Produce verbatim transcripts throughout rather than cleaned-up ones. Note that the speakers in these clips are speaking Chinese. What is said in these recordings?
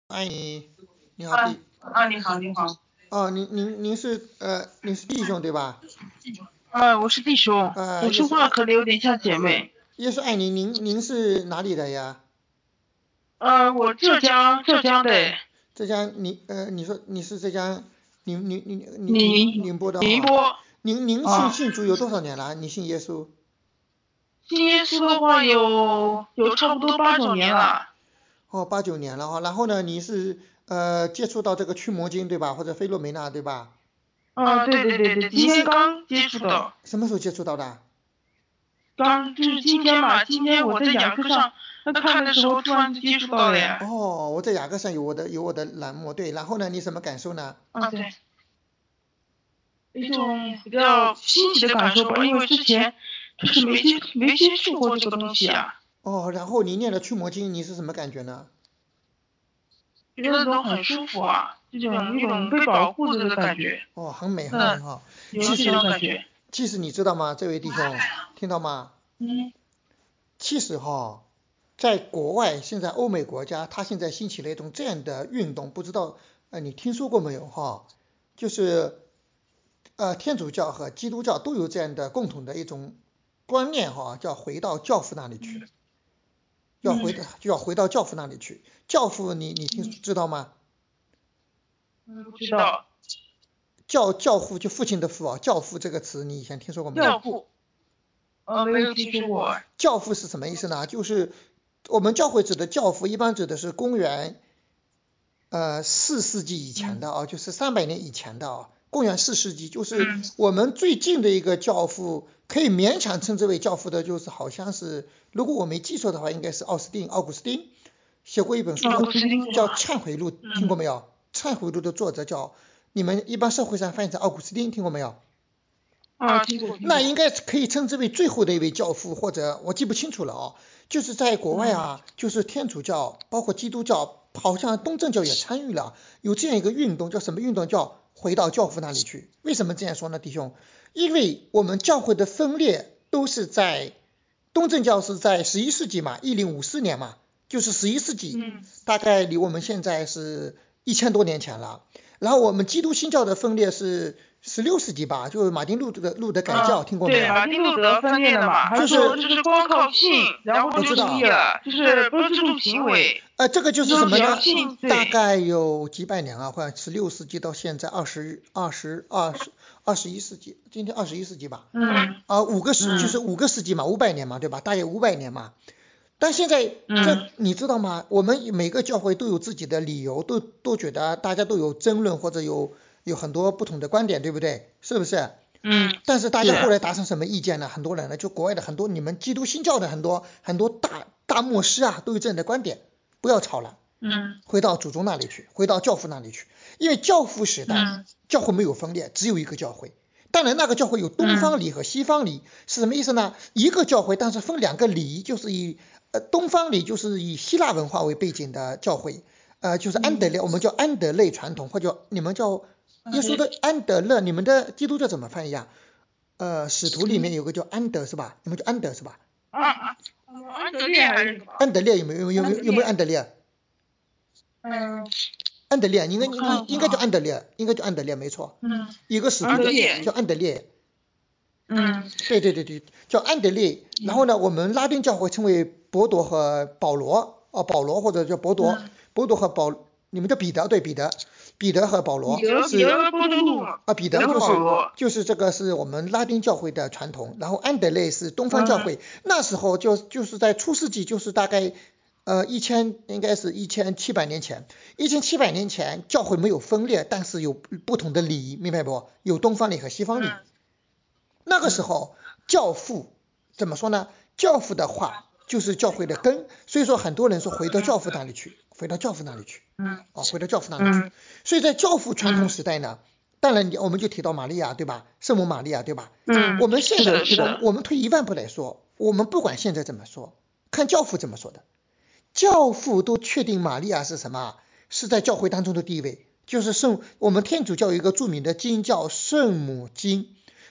哎，你你好啊弟啊，你好，你好。 哦，您您您是呃您是弟兄对吧？ 啊，我是弟兄， 呃， 我说也是话可能有点像姐妹。 也是爱您，您您是哪里的呀？ 呃，我浙江浙江的。 浙江宁呃你说你是浙江宁宁宁宁宁宁宁波的哈？ 宁波。 您您信啊， 信主有多少年了？你信耶稣？ 信耶稣的话有有差不多八九年了。 哦，八九年了哈。然后呢，你是呃接触到这个驱魔经对吧？或者菲洛梅娜对吧？ 啊，对对对对，今天刚接触的。 什么时候接触到的？ 刚就是今天嘛，今天我在雅课上那看的时候突然就接触到了呀。 哦，我在雅各上有我的有我的栏目，对。然后呢，你什么感受呢？ 啊，对。一种比较新奇的感受吧，因为之前就是没接没接触过这个东西啊。 哦，然后你念了驱魔经，你是什么感觉呢？ 觉得都很舒服啊，这种一种被保护着的感觉。 哦，很美很美哈。 有这种感觉。 其实你知道吗，这位弟兄，听到吗？ 嗯。 其实哈，在国外现在欧美国家，它现在兴起了一种这样的运动，不知道呃你听说过没有哈？就是呃天主教和基督教都有这样的共同的一种观念哈，叫回到教父那里去。要回到就要回到教父那里去。教父你你听知道吗？ 嗯，不知道。 教教父就父亲的父啊，教父这个词你以前听说过没有？ 教父。呃，没有听说过。 教父是什么意思呢？就是我们教会指的教父，一般指的是公元呃四世纪以前的啊，就是三百年以前的啊。公元四世纪，就是我们最近的一个教父，可以勉强称之为教父的，就是好像是，如果我没记错的话，应该是奥斯丁，奥古斯丁写过一本书叫叫《忏悔录》，听过没有？忏悔录的作者叫，你们一般社会上翻译成奥古斯丁，听过没有？ 啊，听过。 那应该可以称之为最后的一位教父，或者我记不清楚了啊。就是在国外啊，就是天主教，包括基督教，好像东正教也参与了，有这样一个运动，叫什么运动？叫回到教父那里去。为什么这样说呢，弟兄？因为我们教会的分裂都是在东正教是在十一世纪嘛，一零五四年嘛，就是十一世纪，大概离我们现在是一千多年前了。然后我们基督新教的分裂是十六世纪吧，就是马丁路德的路德改教，听过没有？ 对，马丁路德分裂的嘛，他说就是光靠信，然后就可以了，就是不注重行为。 呃，这个就是什么呢？ 对， 大概有几百年啊，或者十六世纪到现在二十二十二十二十一世纪，今天二十一世纪吧。 嗯。 啊，五个世就是五个世纪嘛，五百年嘛，对吧？大约五百年嘛。但现在这你知道吗？我们每个教会都有自己的理由，都都觉得大家都有争论或者有有很多不同的观点，对不对？是不是？ 嗯。 但是大家后来达成什么意见呢？很多人呢，就国外的很多你们基督新教的很多很多大大牧师啊，都有这样的观点，不要吵了。 嗯。 回到祖宗那里去，回到教父那里去，因为教父时代，教会没有分裂，只有一个教会。当然，那个教会有东方礼和西方礼，是什么意思呢？一个教会，但是分两个礼，就是以呃东方礼就是以希腊文化为背景的教会，呃就是安德烈，我们叫安德类传统，或者你们叫耶稣的安德勒，你们的基督教怎么翻译啊？呃，使徒里面有个叫安德是吧？你们叫安德是吧？ 啊啊，安德烈还是什么？ 安德烈有没有有没有有没有安德烈？ 嗯。 安德烈，应该应该应该叫安德烈，应该叫安德烈，没错。 嗯。 一个使徒叫安德烈。 嗯。 对对对对，叫安德烈。然后呢，我们拉丁教会称为伯多和保罗，哦，保罗或者叫伯多，伯多和保，你们叫彼得，对，彼得，彼得和保罗是啊，彼得就是就是这个是我们拉丁教会的传统。然后安德烈是东方教会，那时候就就是在初世纪，就是大概。呃，一千应该是一千七百年前，一千七百年前教会没有分裂，但是有不同的礼，明白不？有东方礼和西方礼。那个时候教父怎么说呢？教父的话就是教会的根，所以说很多人说回到教父那里去，回到教父那里去， 嗯， 哦，回到教父那里去。所以在教父传统时代呢，当然我们就提到玛利亚，对吧？圣母玛利亚，对吧？ 嗯， 我们现在是的， 我们我们退一万步来说，我们不管现在怎么说，看教父怎么说的。教父都确定玛利亚是什么？是在教会当中的地位，就是圣。我们天主教有一个著名的经叫圣母经，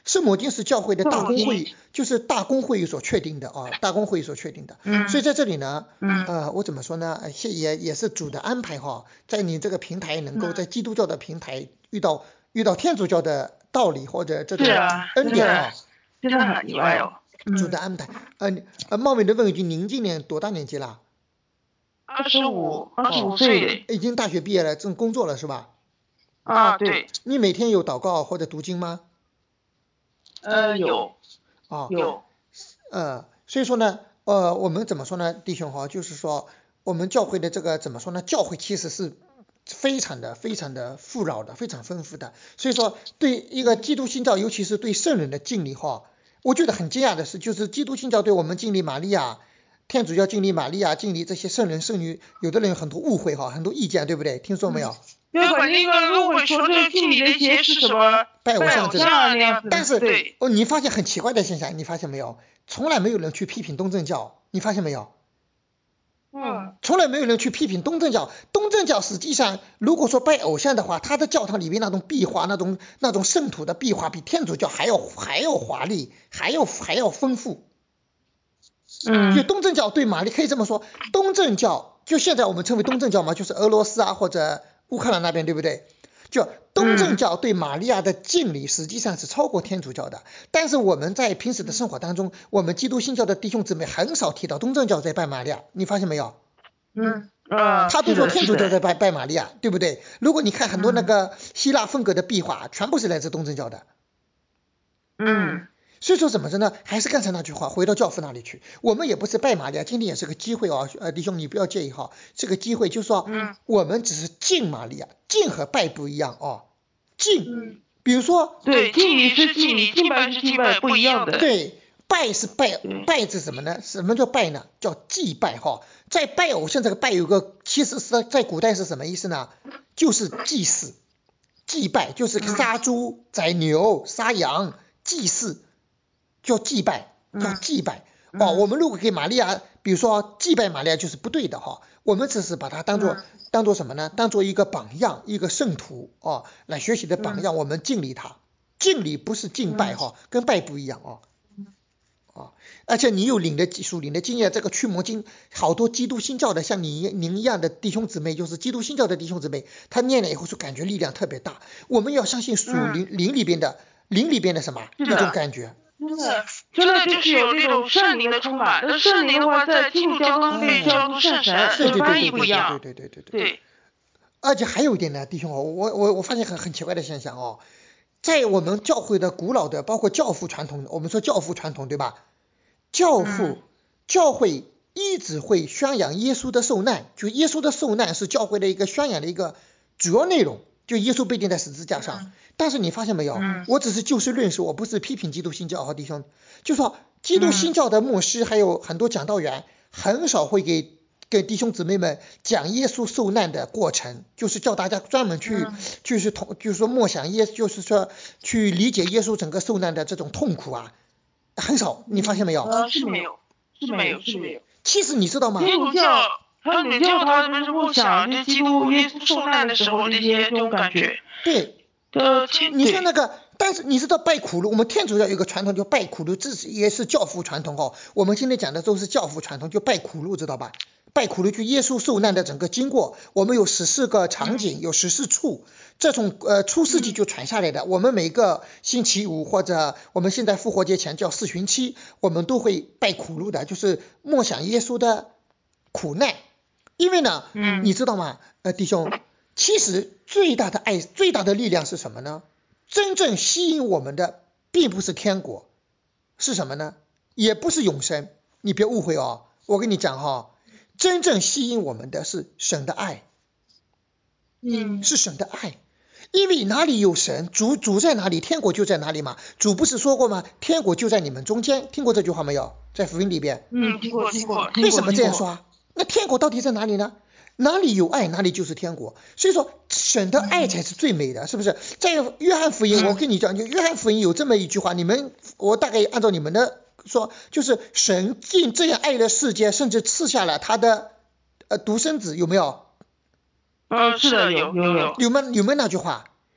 圣母经是教会的大公会，就是大公会议所确定的啊，大公会议所确定的。 嗯。 所以在这里呢， 嗯。 呃，我怎么说呢？也也是主的安排哈，在你这个平台能够在基督教的平台遇到遇到天主教的道理或者这种恩典啊， 真的很意外哦。 主的安排。呃呃，冒昧的问一句，您今年多大年纪了？ 二十五，二十五岁。 已经大学毕业了，正工作了是吧？ 啊，对。 你每天有祷告或者读经吗？ 呃，有。 啊， 有。 呃，所以说呢，呃，我们怎么说呢，弟兄哈，就是说我们教会的这个怎么说呢？教会其实是非常的、非常的富饶的，非常丰富的。所以说，对一个基督新教，尤其是对圣人的敬礼哈，我觉得很惊讶的是，就是基督新教对我们敬礼玛利亚。天主教敬礼玛利亚，敬礼这些圣人圣女，有的人有很多误会哈，很多意见，对不对？听说没有？ 有很多个误会说这敬礼那些是什么拜偶像之类的。 但是哦，你发现很奇怪的现象，你发现没有？从来没有人去批评东正教，你发现没有？ 嗯。 从来没有人去批评东正教。东正教实际上，如果说拜偶像的话，它的教堂里面那种壁画，那种那种圣土的壁画，比天主教还要还要华丽，还要还要丰富。 嗯， 就东正教对玛丽可以这么说，东正教就现在我们称为东正教嘛，就是俄罗斯啊或者乌克兰那边，对不对？就东正教对玛利亚的敬礼实际上是超过天主教的，但是我们在平时的生活当中，我们基督新教的弟兄姊妹很少提到东正教在拜玛利亚，你发现没有？ 嗯，啊， 他都说天主教在拜拜玛利亚，对不对？如果你看很多那个希腊风格的壁画，全部是来自东正教的。 嗯。 所以说怎么着呢？还是刚才那句话，回到教父那里去。我们也不是拜玛利亚，今天也是个机会啊，呃，弟兄你不要介意哈，这个机会就是说， 嗯， 我们只是敬玛利亚，敬和拜不一样啊，敬， 嗯， 比如说， 对，敬礼是敬礼，敬拜是敬拜，不一样的。 对，拜是拜，拜是什么呢？什么叫拜呢？叫祭拜哈，在拜偶像这个拜有个，其实是在古代是什么意思呢？就是祭祀，祭拜就是杀猪、宰牛、杀羊，祭祀。叫祭拜，叫祭拜、嗯、哦。我们如果给玛利亚，比如说祭拜玛利亚就是不对的哈。我们只是把它当做、嗯、当做什么呢？当做一个榜样，一个圣徒哦，来学习的榜样。嗯、我们敬礼他，敬礼不是敬拜哈、嗯，跟拜不一样哦。哦，而且你有领的技术、领的经验，这个驱魔经，好多基督新教的像你您一样的弟兄姊妹，就是基督新教的弟兄姊妹，他念了以后就感觉力量特别大。我们要相信属灵、嗯、灵里边的灵里边的什么一种感觉。 真的，真的就是有那种圣灵的充满。那圣灵的话，在基督教中被叫做圣神， 对对翻译不一样。 对对对对对对。而且还有一点呢，弟兄哦，我我我发现很很奇怪的现象哦，在我们教会的古老的，包括教父传统，我们说教父传统对吧？教父、嗯、教会一直会宣扬耶稣的受难，就耶稣的受难是教会的一个宣扬的一个主要内容。就耶稣被钉在十字架上、嗯，但是你发现没有、嗯？我只是就事论事，我不是批评基督新教啊，弟兄。就说基督新教的牧师还有很多讲道员，很少会给给弟兄姊妹们讲耶稣受难的过程，就是叫大家专门去，嗯、就是同就是说默想耶，就是说去理解耶稣整个受难的这种痛苦啊，很少。你发现没有？ 呃，是没有，是没有，是没有。 其实你知道吗？ 基督教。他们教他们是默想就基督耶稣受难的时候这些这种感觉。 对， 呃， 你像那个，但是你知道拜苦路，我们天主教有一个传统叫拜苦路，这也是教父传统哦。我们今天讲的都是教父传统，就拜苦路，知道吧？拜苦路就耶稣受难的整个经过，我们有十四个场景，有十四处，这种呃出世纪就传下来的。我们每个星期五或者我们现在复活节前叫四旬期，我们都会拜苦路的，就是默想耶稣的苦难。因为呢，嗯，你知道吗？呃，弟兄，其实最大的爱、最大的力量是什么呢？真正吸引我们的并不是天国，是什么呢？也不是永生。你别误会哦，我跟你讲哈、哦，真正吸引我们的是神的爱， 嗯， 是神的爱。因为哪里有神，主主在哪里，天国就在哪里嘛。主不是说过吗？天国就在你们中间，听过这句话没有？在福音里边。 嗯，听过，听过。 为什么这样说？那天国到底在哪里呢？哪里有爱，哪里就是天国。所以说，神的爱才是最美的，是不是？在约翰福音，我跟你讲，就约翰福音有这么一句话，你们我大概按照你们的说，就是神竟这样爱了世界，甚至赐下了他的呃独生子，有没有？ 嗯，是的，有有有。 有没有有没有那句话？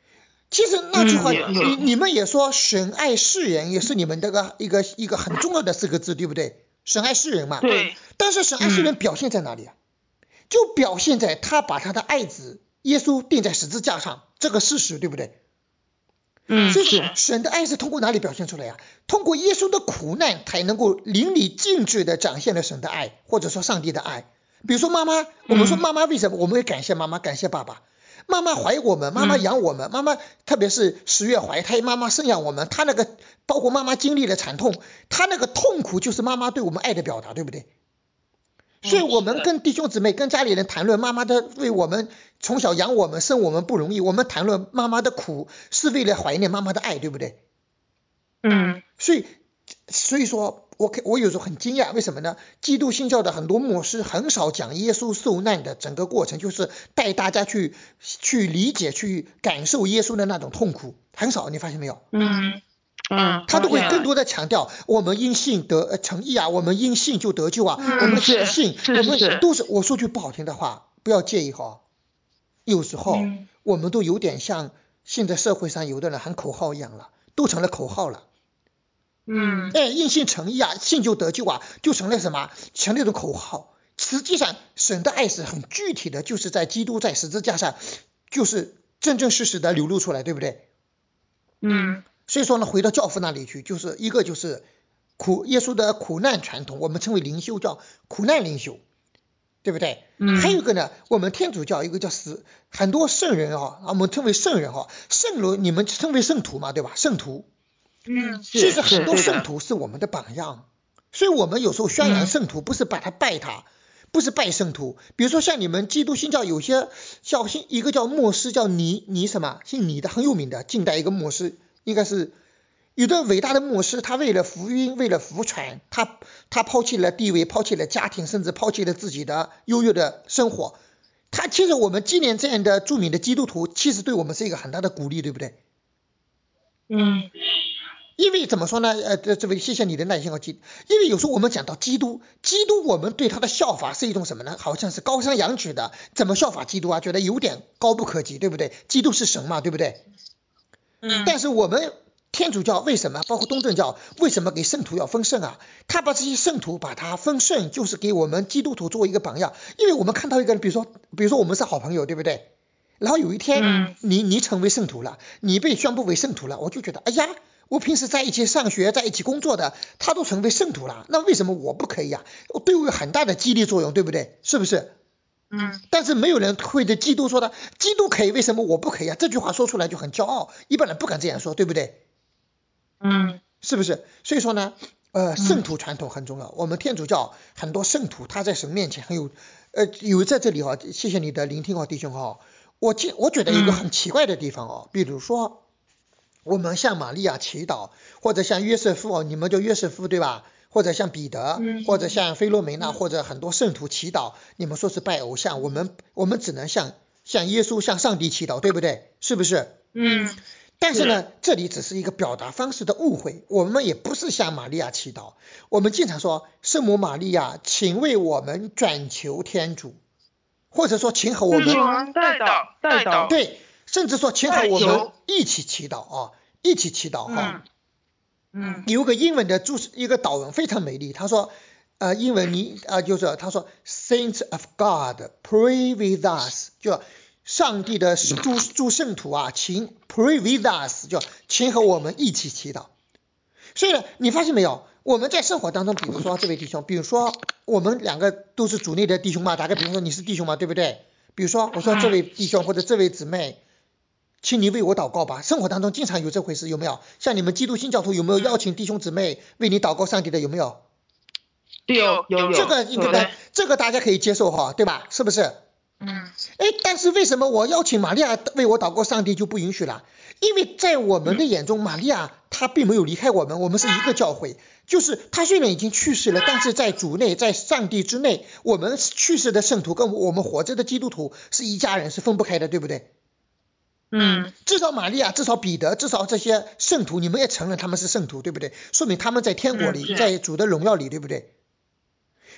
其实那句话， 嗯你你们也说神爱世人，也是你们这个一个一个很重要的四个字，对不对？神爱世人嘛。 对。 但是神爱世人表现在哪里啊？就表现在他把他的爱子耶稣钉在十字架上这个事实，对不对？ 嗯， 所以说神的爱是通过哪里表现出来呀？通过耶稣的苦难才能够淋漓尽致的展现了神的爱，或者说上帝的爱。比如说妈妈，我们说妈妈为什么我们会感谢妈妈，感谢爸爸？妈妈怀我们，妈妈养我们，妈妈特别是十月怀胎，妈妈生养我们，她那个包括妈妈经历了惨痛，她那个痛苦就是妈妈对我们爱的表达，对不对？所以我们跟弟兄姊妹跟家里人谈论妈妈的为我们从小养我们生我们不容易，我们谈论妈妈的苦是为了怀念妈妈的爱，对不对？ 嗯， 所以所以说我我有时候很惊讶，为什么呢？基督新教的很多牧师很少讲耶稣受难的整个过程，就是带大家去去理解去感受耶稣的那种痛苦，很少，你发现没有？ 嗯嗯， 他都会更多的强调我们因信得诚意啊，我们因信就得救啊， 嗯、 我们信是我们都是，我说句不好听的话，不要介意哈。有时候、 嗯、 我们都有点像现在社会上有的人喊口号一样了，都成了口号了。 嗯， 哎，因信诚意啊，信就得救啊，就成了什么？成了一种口号。实际上，神的爱是很具体的，就是在基督在十字架上，就是真真实实的流露出来，对不对？ 嗯。 所以说呢，回到教父那里去，就是一个就是苦耶稣的苦难传统，我们称为灵修，叫苦难灵修，对不对？ 嗯。 还有一个呢，我们天主教一个叫死，很多圣人啊，我们称为圣人哈，圣人你们称为圣徒嘛，对吧？圣徒。 嗯， 其实很多圣徒是我们的榜样，所以我们有时候宣扬圣徒，不是把他拜他，不是拜圣徒。比如说像你们基督新教有些叫一个叫牧师叫尼尼什么姓尼的很有名的，近代一个牧师，应该是有的伟大的牧师，他为了福音为了福传，他他抛弃了地位，抛弃了家庭，甚至抛弃了自己的优越的生活。他其实我们纪念这样的著名的基督徒，其实对我们是一个很大的鼓励，对不对？ 嗯。 因为怎么说呢？呃，这这位谢谢你的耐心和记。因为有时候我们讲到基督，基督我们对他的效法是一种什么呢？好像是高山仰止的，怎么效法基督啊？觉得有点高不可及，对不对？基督是神嘛，对不对？ 嗯。 但是我们天主教为什么，包括东正教为什么给圣徒要封圣啊？他把这些圣徒把他封圣，就是给我们基督徒作为一个榜样。因为我们看到一个人，比如说，比如说我们是好朋友，对不对？然后有一天， 嗯、 你你成为圣徒了，你被宣布为圣徒了，我就觉得，哎呀。我平时在一起上学在一起工作的他都成为圣徒了，那为什么我不可以啊？对我有很大的激励作用，对不对？是不是？ 嗯。 但是没有人会对基督说的，基督可以为什么我不可以啊？这句话说出来就很骄傲，一般人不敢这样说，对不对？ 嗯。 是不是？所以说呢呃，圣徒传统很重要、嗯、我们天主教很多圣徒他在神面前很有呃有在这里哈，谢谢你的聆听哦弟兄哈。我我觉得有一个很奇怪的地方哦、嗯、比如说我们向玛利亚祈祷，或者向约瑟夫，你们叫约瑟夫对吧？或者向彼得， 嗯、 或者向菲洛梅娜、嗯，或者很多圣徒祈祷，你们说是拜偶像，我们我们只能向向耶稣向上帝祈祷，对不对？是不是？ 嗯。 但是呢，这里只是一个表达方式的误会，我们也不是向玛利亚祈祷，我们经常说圣母玛利亚，请为我们转求天主，或者说请和我们代祷代祷， 对。甚至说请和我们一起祈祷啊，一起祈祷哈。 嗯。嗯。 有个英文的注一个祷文非常美丽，他说，呃，英文你啊、呃、就是他说 ，Saints of God pray with us， 就上帝的诸诸圣徒啊，请 pray with us， 就请和我们一起祈祷。所以呢，你发现没有？我们在生活当中，比如说这位弟兄，比如说我们两个都是主内的弟兄嘛，大概比如说你是弟兄嘛，对不对？比如说我说这位弟兄或者这位姊妹。请你为我祷告吧，生活当中经常有这回事，有没有？像你们基督新教徒有没有邀请弟兄姊妹为你祷告上帝的，有没有？ 有有有。 这个应该这个大家可以接受哈，对吧？是不是？ 嗯。 哎，但是为什么我邀请玛利亚为我祷告上帝就不允许了？因为在我们的眼中，玛利亚她并没有离开我们，我们是一个教会，就是她虽然已经去世了，但是在主内，在上帝之内，我们去世的圣徒跟我们活着的基督徒是一家人，是分不开的，对不对？ 嗯， 至少玛利亚，至少彼得，至少这些圣徒，你们也承认他们是圣徒，对不对？说明他们在天国里，在主的荣耀里，对不对？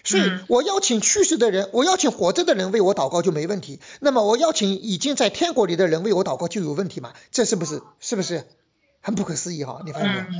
所以我邀请去世的人，我邀请活着的人为我祷告就没问题，那么我邀请已经在天国里的人为我祷告就有问题嘛？这是不是是不是很不可思议哈？你发现没有？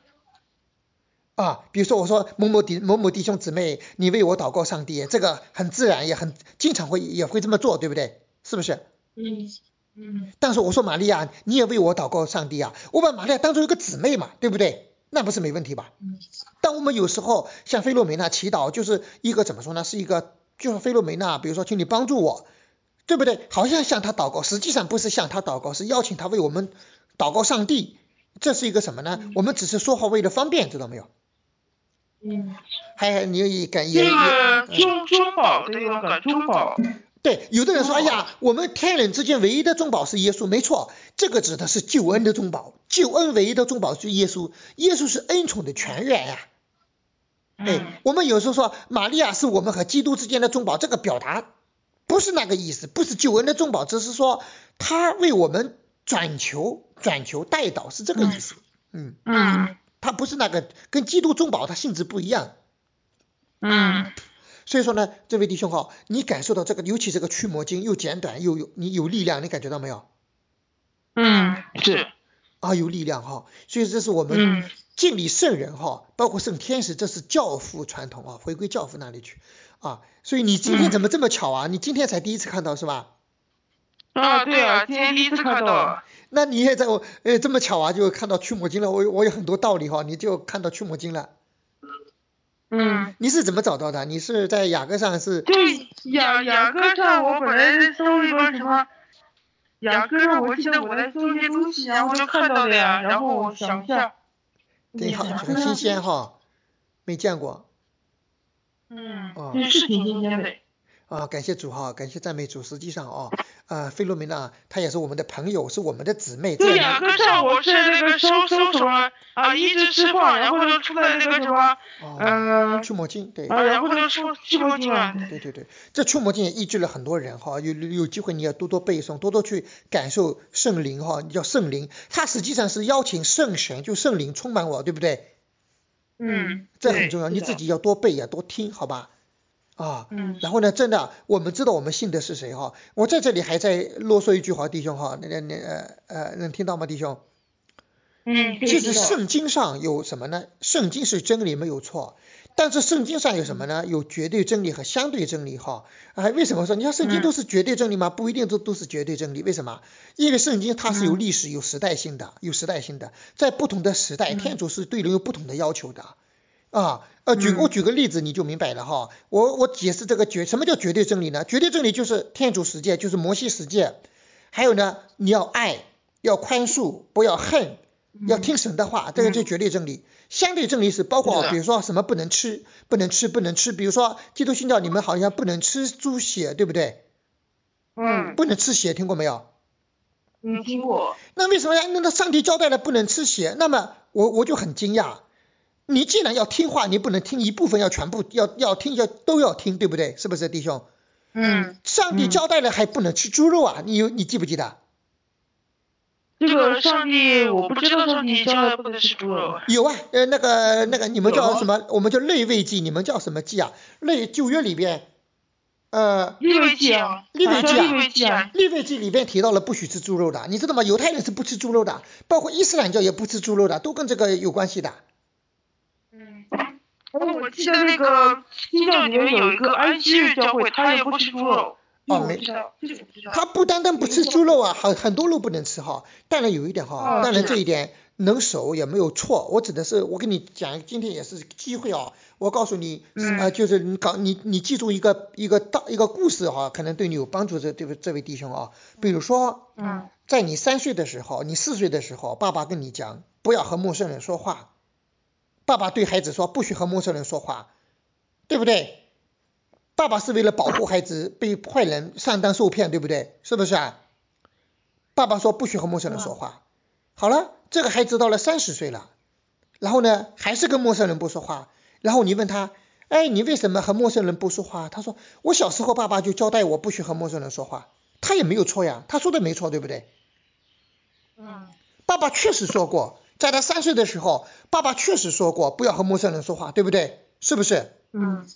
啊，比如说我说某某弟某某弟兄姊妹，你为我祷告上帝，这个很自然，也很经常会也会这么做，对不对？是不是？ 嗯嗯。 但是我说玛利亚，你也为我祷告上帝啊，我把玛利亚当做一个姊妹嘛，对不对？那不是没问题吧？ 嗯。 但我们有时候像菲洛梅娜祈祷，就是一个怎么说呢？是一个就是菲洛梅娜，比如说请你帮助我，对不对？好像向他祷告，实际上不是向他祷告，是邀请他为我们祷告上帝。这是一个什么呢？ 嗯、 我们只是说话为了方便，知道没有？ 嗯。 还有你也感也这个中中保的勇敢中保。 对，有的人说，哎呀，我们天人之间唯一的中保是耶稣，没错，这个指的是救恩的中保，救恩唯一的中保是耶稣，耶稣是恩宠的泉源呀、啊。哎，我们有时候说玛利亚是我们和基督之间的中保，这个表达不是那个意思，不是救恩的中保，只是说他为我们转求转求代祷，是这个意思。嗯嗯， 他不是那个跟基督中保，他性质不一样。 嗯。 所以说呢，这位弟兄哈，你感受到这个，尤其这个驱魔经又简短又有你有力量，你感觉到没有？ 嗯，是啊，有力量哈。所以这是我们敬礼圣人哈，包括圣天使，这是教父传统啊，回归教父那里去啊。所以你今天怎么这么巧啊？你今天才第一次看到是吧？ 啊，对啊，今天第一次看到。 那你也在我呃这么巧啊，就看到驱魔经了。我我有很多道理哈，你就看到驱魔经了。 嗯， 你是怎么找到的？你是在雅各上是？ 就雅雅各上，我本来搜一个什么，雅各上我记得我在搜一些东西，然后就看到的呀，然后我想一下， 对，好，很新鲜哈，没见过。 嗯，这是挺新鲜的。 啊，感谢主哈，感谢赞美主。实际上啊，啊，菲洛梅娜她也是我们的朋友，是我们的姊妹。 对呀，跟上我是那个搜搜什么啊，医治释放，然后就出来那个什么，嗯， 驱魔经，对。 啊，然后就出驱魔经啊。 对对对，这驱魔经也医治了很多人哈，有有机会你要多多背诵，多多去感受圣灵哈，叫圣灵，它实际上是邀请圣神，就圣灵充满我，对不对？ 嗯， 这很重要，你自己要多背呀，多听，好吧？啊， 嗯， 然后呢，真的，我们知道我们信的是谁哈。我在这里还在啰嗦一句话，弟兄哈，那个那呃呃，能听到吗，弟兄？ 嗯， 其实圣经上有什么呢？圣经是真理没有错，但是圣经上有什么呢？有绝对真理和相对真理哈。啊，为什么说你看圣经都是绝对真理吗？不一定都都是绝对真理，为什么？因为圣经它是有历史、有时代性的，有时代性的，在不同的时代，天主是对人有不同的要求的。啊，呃，举我举个例子你就明白了哈。我我解释这个绝什么叫绝对真理呢？绝对真理就是天主十诫，就是摩西十诫，还有呢，你要爱，要宽恕，不要恨，要听神的话，这个就绝对真理。相对真理是包括比如说什么不能吃，不能吃，不能吃，比如说基督信教你们好像不能吃猪血，对不对？ 嗯， 不能吃血，听过没有？ 嗯，听过。 那为什么呀？那那上帝交代了不能吃血，那么我我就很惊讶。你既然要听话，你不能听一部分，要全部要要听，要都要听，对不对？是不是弟兄？ 嗯。 上帝交代了还不能吃猪肉啊？你有你记不记得？ 这个上帝我不知道上帝交代不能吃猪肉。 有啊，呃那个那个你们叫什么？我们叫利未记，你们叫什么记啊？利旧约里边，呃， 利未记啊， 利未记啊，利未记啊， 利未记里边提到了不许吃猪肉的，你知道吗？犹太人是不吃猪肉的，包括伊斯兰教也不吃猪肉的，都跟这个有关系的。 嗯，我记得那个新教里面有一个安息日教会，他也不吃猪肉。 哦，没，他不单单不吃猪肉啊，很很多肉不能吃哈。当然有一点哈，当然这一点能守也没有错。我指的是，我跟你讲，今天也是机会啊。我告诉你， 嗯、 呃，就是你搞你你记住一个一个大一个故事哈，可能对你有帮助。这这位这位弟兄啊，比如说， 嗯， 在你三岁的时候，你四岁的时候，爸爸跟你讲不要和陌生人说话。爸爸对孩子说不许和陌生人说话，对不对？爸爸是为了保护孩子被坏人上当受骗，对不对？是不是啊？爸爸说不许和陌生人说话。好了，这个孩子到了三十岁了，然后呢还是跟陌生人不说话。然后你问他，哎，你为什么和陌生人不说话？他说我小时候爸爸就交代我不许和陌生人说话。他也没有错呀，他说的没错，对不对？ 嗯， 爸爸确实说过，在他三岁的时候，爸爸确实说过不要和陌生人说话，对不对？是不是？ 嗯。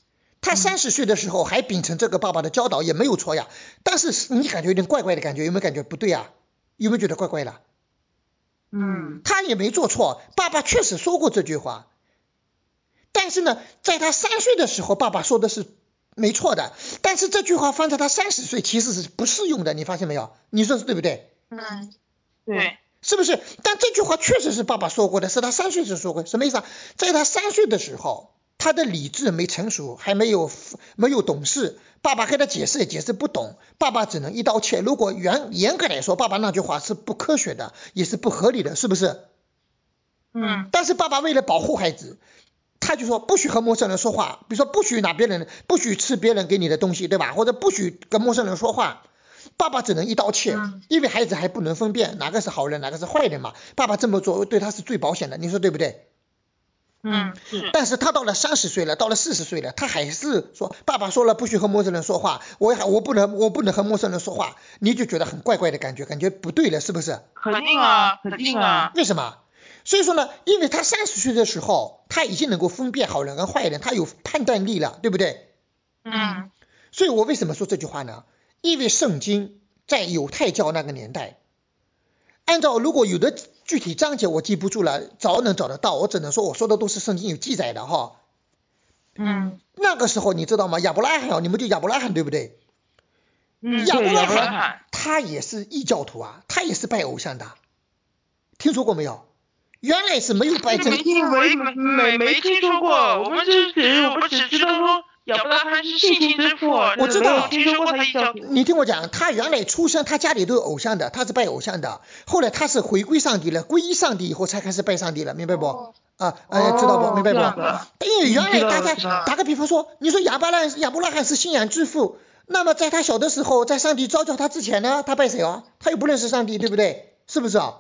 他三十岁的时候还秉承这个爸爸的教导也没有错呀，但是你感觉有点怪怪的感觉，有没有感觉不对呀？有没有觉得怪怪的？ 嗯， 他也没做错，爸爸确实说过这句话，但是呢，在他三岁的时候，爸爸说的是没错的，但是这句话放在他三十岁其实是不适用的，你发现没有？你说是对不对？ 嗯，对， 是不是？但这句话确实是爸爸说过的，是他三岁时说过，什么意思啊？在他三岁的时候，他的理智没成熟，还没有没有懂事，爸爸跟他解释也解释不懂，爸爸只能一刀切。如果严严格来说，爸爸那句话是不科学的，也是不合理的，是不是？ 嗯， 但是爸爸为了保护孩子，他就说不许和陌生人说话，比如说不许拿别人，不许吃别人给你的东西，对吧？或者不许跟陌生人说话。爸爸只能一刀切，因为孩子还不能分辨哪个是好人哪个是坏人嘛，爸爸这么做对他是最保险的，你说对不对？ 嗯，是。 但是他到了三十岁了，到了四十岁了，他还是说爸爸说了不许和陌生人说话，我还我不能我不能和陌生人说话，你就觉得很怪怪的感觉，感觉不对了，是不是？ 肯定啊，肯定啊。 为什么？所以说呢，因为他三十岁的时候，他已经能够分辨好人跟坏人，他有判断力了，对不对？ 嗯。 所以我为什么说这句话呢？因为圣经在犹太教那个年代，按照如果有的具体章节我记不住了，早能找得到，我只能说我说的都是圣经有记载的哈。 嗯。 那个时候你知道吗？亚伯拉罕，你们就亚伯拉罕对不对？ 嗯， 亚伯拉对亚伯拉罕罕。 他也是异教徒啊，他也是拜偶像的，听说过没有？原来是没有拜真， 没听没没没没听说过，我们只只我们只知道说亚伯拉罕是信心之父， 我知道没有听说过他异教徒。 你听我讲，他原来出生他家里都有偶像的，他是拜偶像的，后来他是回归上帝了，皈依上帝以后才开始拜上帝了，明白不？ 哦啊，呃，知道不？明白不？因为原来大嗯知道家打个比方说，你说亚伯拉亚伯拉罕是信仰之父，那么在他小的时候，在上帝召叫他之前呢，他拜谁啊？他又不认识上帝，对不对？是不是啊？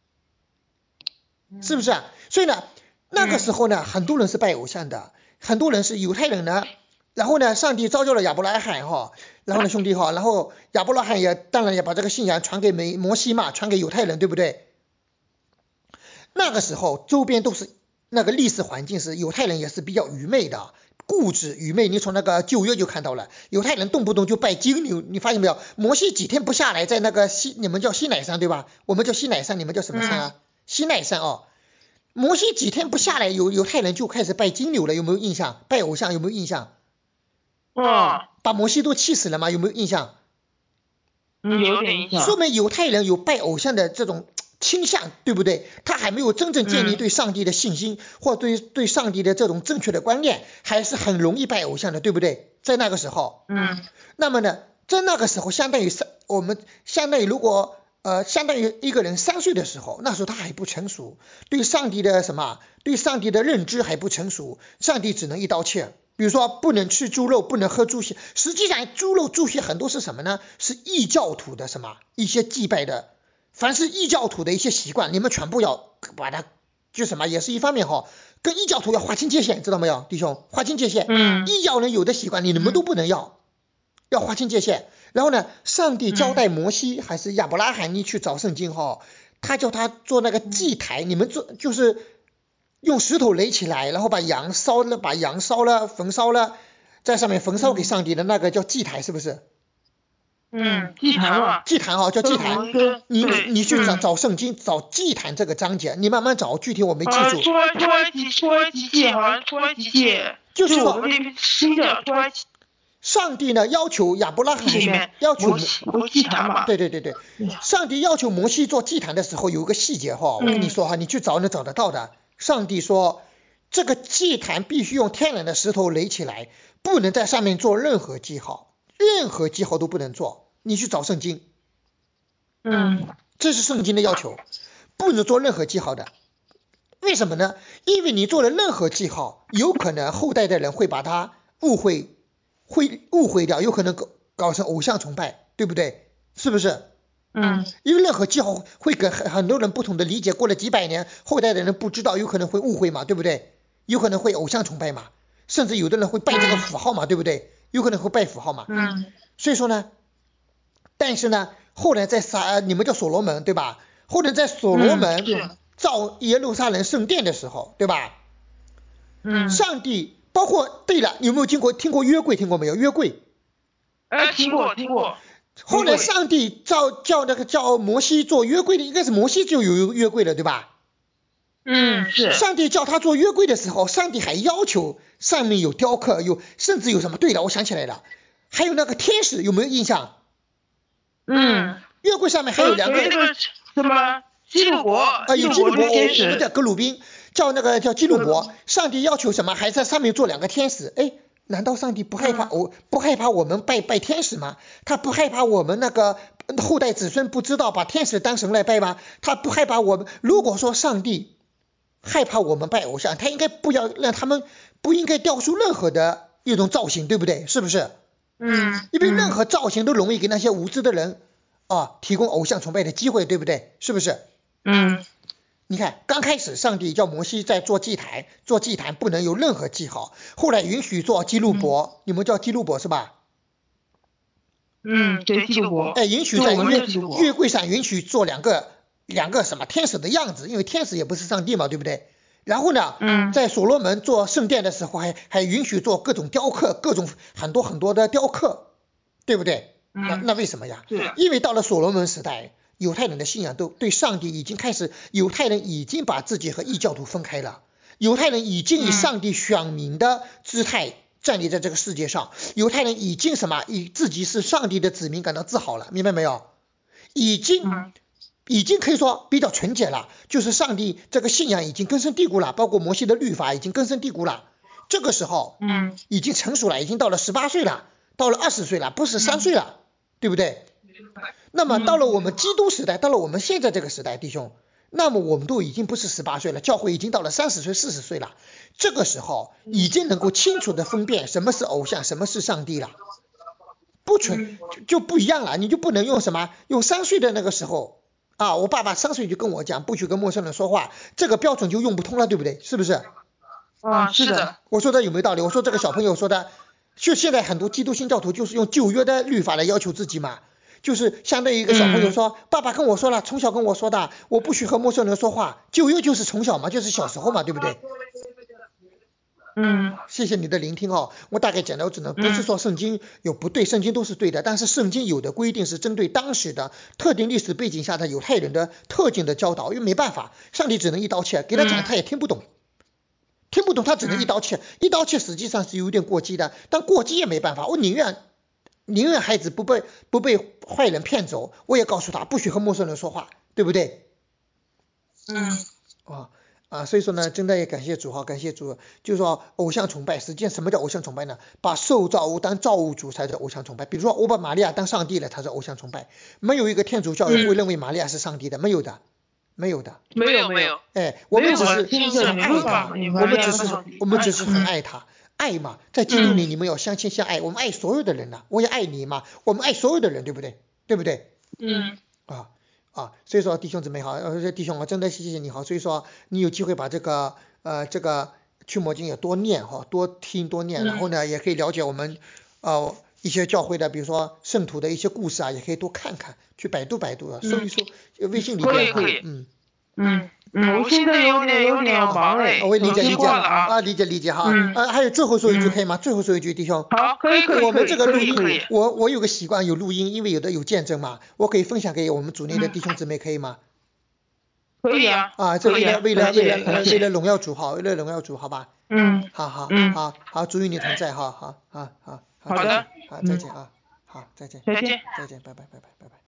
是不是啊？所以呢，那个时候呢，很多人是拜偶像的，很多人是犹太人呢。然后呢，上帝召叫了亚伯拉罕哈，然后呢，兄弟哈，然后亚伯拉罕也当然也把这个信仰传给摩摩西嘛，传给犹太人，对不对？那个时候周边都是那个历史环境是犹太人也是比较愚昧的，固执愚昧。你从那个旧约就看到了，犹太人动不动就拜金牛，你发现没有？摩西几天不下来，在那个西你们叫西乃山对吧？我们叫西乃山，你们叫什么山啊？嗯、西乃山哦。摩西几天不下来，犹犹太人就开始拜金牛了，有没有印象？拜偶像有没有印象？ 哦， 把摩西都气死了吗？有没有印象？ 嗯，有点印象。 说明犹太人有拜偶像的这种倾向，对不对？他还没有真正建立对上帝的信心，嗯、或对对上帝的这种正确的观念，还是很容易拜偶像的，对不对？在那个时候， 嗯， 那么呢，在那个时候，相当于我们相当于如果呃，相当于一个人三岁的时候，那时候他还不成熟，对上帝的什么，对上帝的认知还不成熟，上帝只能一刀切。比如说不能吃猪肉，不能喝猪血，实际上猪肉猪血很多是什么呢？是异教徒的什么一些祭拜的，凡是异教徒的一些习惯，你们全部要把它就什么，也是一方面哈，跟异教徒要划清界限，知道没有，弟兄？划清界限。 嗯。 异教人有的习惯，你们都不能要，要划清界限。然后呢，上帝交代摩西、嗯、还是亚伯拉罕，你去找圣经哈，他叫他做那个祭台，你们做就是用石头垒起来，然后把羊烧了，把羊烧了，焚烧了，在上面焚烧给上帝的那个叫祭台，是不是？ 嗯，祭坛嘛， 祭坛哈，叫祭坛。你你去找、嗯、找圣经，找祭坛这个章节，你慢慢找，具体我没记住。 出埃出埃及出埃及记好像出埃及记， 就是说我们那边新的出埃及。 上帝呢要求亚伯拉罕要求摩西祭坛嘛， 对对对对，上帝要求摩西做祭坛的时候有一个细节哈，我跟你说哈，你去找能找得到的。上帝说这个祭坛必须用天然的石头垒起来，不能在上面做任何记号，任何记号都不能做。你去找圣经， 嗯， 这是圣经的要求，不能做任何记号的。为什么呢？因为你做了任何记号，有可能后代的人会把它误会。会误会掉，有可能搞搞成偶像崇拜，对不对？是不是？ 嗯， 因为任何记号会给很很多人不同的理解，过了几百年，后代的人不知道，有可能会误会嘛，对不对？有可能会偶像崇拜嘛，甚至有的人会拜这个符号嘛，对不对？有可能会拜符号嘛。 嗯。 所以说呢，但是呢，后来在撒你们叫所罗门对吧？后来在所罗门造耶路撒冷圣殿的时候，对吧？ 嗯。 上帝包括对了，有没有听过听过约柜？听过没有？约柜？ 哎，听过听过。 后来上帝叫叫那个叫摩西做约柜的，应该是摩西就有约柜了，对吧？ 嗯，是。 上帝叫他做约柜的时候，上帝还要求上面有雕刻，有甚至有什么？对了，我想起来了，还有那个天使，有没有印象？ 嗯。 约柜上面还有两个那个什么基路伯， 啊，有基路伯， 天使， 不叫格鲁宾，叫那个叫基路伯。上帝要求什么？还在上面做两个天使。哎，难道上帝不害怕我、嗯、不害怕我们拜拜天使吗？他不害怕我们那个后代子孙不知道把天使当神来拜吗？他不害怕我们？如果说上帝害怕我们拜偶像，他应该不要让他们不应该雕塑任何的一种造型，对不对？是不是？ 嗯。 因为任何造型都容易给那些无知的人啊提供偶像崇拜的机会，对不对？是不是？ 嗯。 你看，刚开始上帝叫摩西在做祭坛，做祭坛不能有任何记号，后来允许做基路伯，嗯、你们叫基路伯是吧？ 嗯，对，基路伯。 哎，允许在约约柜上允许做两个两个什么天使的样子，因为天使也不是上帝嘛，对不对？然后呢， 嗯， 在所罗门做圣殿的时候还还允许做各种雕刻，各种很多很多的雕刻，对不对？ 嗯， 那那为什么呀？ 是。 因为到了所罗门时代，犹太人的信仰都对上帝已经开始，犹太人已经把自己和异教徒分开了，犹太人已经以上帝选民的姿态站立在这个世界上，嗯、犹太人已经什么以自己是上帝的子民感到自豪了，明白没有？已经。嗯已经可以说比较纯洁了，就是上帝这个信仰已经根深蒂固了，包括摩西的律法已经根深蒂固了。这个时候， 嗯， 已经成熟了，已经到了十八岁了，到了二十岁了，不是三岁了，嗯、对不对？那么到了我们基督时代，到了我们现在这个时代，弟兄，那么我们都已经不是十八岁了，教会已经到了三十岁、四十岁了，这个时候已经能够清楚的分辨什么是偶像，什么是上帝了，不纯就不一样了，你就不能用什么用三岁的那个时候。啊，我爸爸三岁就跟我讲，不许跟陌生人说话，这个标准就用不通了，对不对？是不是？ 啊，是的。 我说的有没有道理？我说这个小朋友说的，就现在很多基督新教徒就是用旧约的律法来要求自己嘛，就是相当于一个小朋友说，嗯、爸爸跟我说了，从小跟我说的，我不许和陌生人说话，旧约就是从小嘛，就是小时候嘛，对不对？ 嗯， 谢谢你的聆听哦。我大概讲的，我只能不是说圣经有不对，圣经都是对的，但是圣经有的规定是针对当时的特定历史背景下的犹太人的特定的教导，因为没办法，上帝只能一刀切，给他讲他也听不懂，听不懂他只能一刀切，一刀切实际上是有点过激的，但过激也没办法，我宁愿宁愿孩子不被不被坏人骗走，我也告诉他不许和陌生人说话，对不对？ 嗯， 哦。啊，所以说呢，真的也感谢主哈，感谢主。就是说，偶像崇拜，实际上什么叫偶像崇拜呢？把受造物当造物主才是偶像崇拜。比如说，我把玛利亚当上帝了，才是偶像崇拜。没有一个天主教会认为玛利亚是上帝的，没有的，没有的。 没有没有。 哎，我们只是很爱他，我们只是我们只是很爱他，爱嘛，在基督里你们要相亲相爱，我们爱所有的人呐、啊，我也爱你嘛，我们爱所有的人，对不对？对不对？ 嗯。 啊。啊，所以说弟兄姊妹好，呃，弟兄我真的谢谢你好，所以说你有机会把这个呃这个驱魔经也多念哈，多听多念，然后呢也可以了解我们呃一些教会的，比如说圣徒的一些故事啊，也可以多看看，去百度百度啊，搜一搜，微信里边可以， 嗯嗯嗯，我现在有点有点忙哎， 我理解理解了啊， 啊理解理解哈，嗯、呃还有最后说一句可以吗？最后说一句弟兄， 好，可以可以， 我们这个录音， 我我有个习惯有录音，因为有的有见证嘛，我可以分享给我们组内的弟兄姊妹，可以吗？ 可以啊， 啊，这为了为了为了为了荣耀主好，为了荣耀主好吧？ 嗯， 好好嗯好好，祝与你同在哈，好好好好的， 好再见啊，好再见再见再见，拜拜拜拜拜拜。